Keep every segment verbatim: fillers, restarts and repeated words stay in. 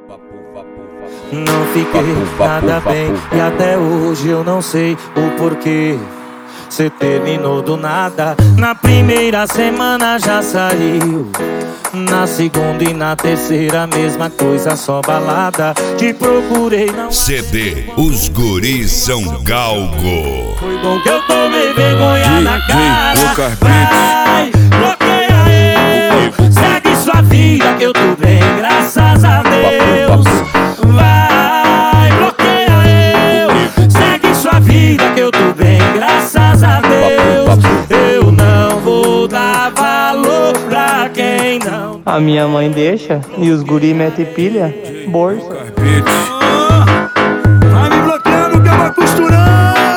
Não fiquei nada bem e até hoje eu não sei o porquê. Cê terminou do nada, na primeira semana já saiu, na segunda e na terceira mesma coisa, só balada. Te procurei, não C D Os Guris São Galgo. Foi bom que eu tomei vergonha na cara. Vai, bloqueia eu, segue sua vida que eu tô bem, graças a Deus. Vai, bloqueia eu, segue sua vida que eu tô bem, graças a Deus. Eu não vou dar valor pra quem não. A minha mãe deixa e os guri metem pilha, bolsa. Vai me bloqueando que eu vou costurando.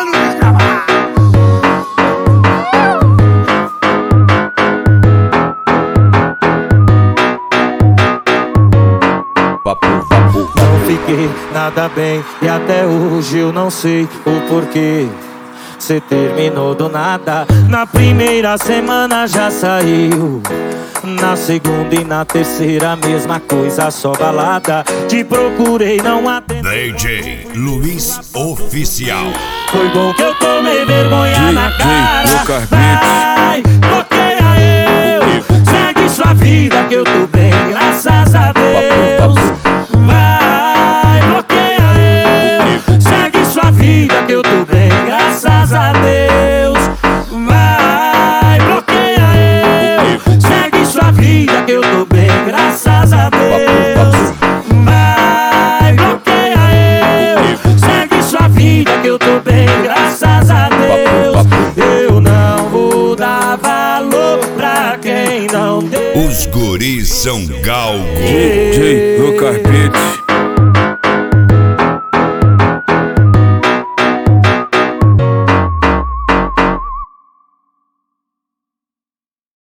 Não fiquei nada bem e até hoje eu não sei o porquê. Cê terminou do nada, na primeira semana já saiu, na segunda e na terceira mesma coisa, só balada. Te procurei, não atendeu. D J Luiz Oficial. Foi bom que eu tomei vergonha na cara. Vai, bloqueia eu, segue sua vida que eu tô bem, graças a Deus. Vai, bloqueia eu, segue sua vida que eu tô bem, graças a Deus. Vai, bloqueia eu, segue sua vida que eu tô bem, graças a Deus. Vai, bloqueia eu, segue sua vida que eu tô bem, graças a Deus. Eu não vou dar valor pra quem não deu. Os Guris São Galgo. D J no carpete.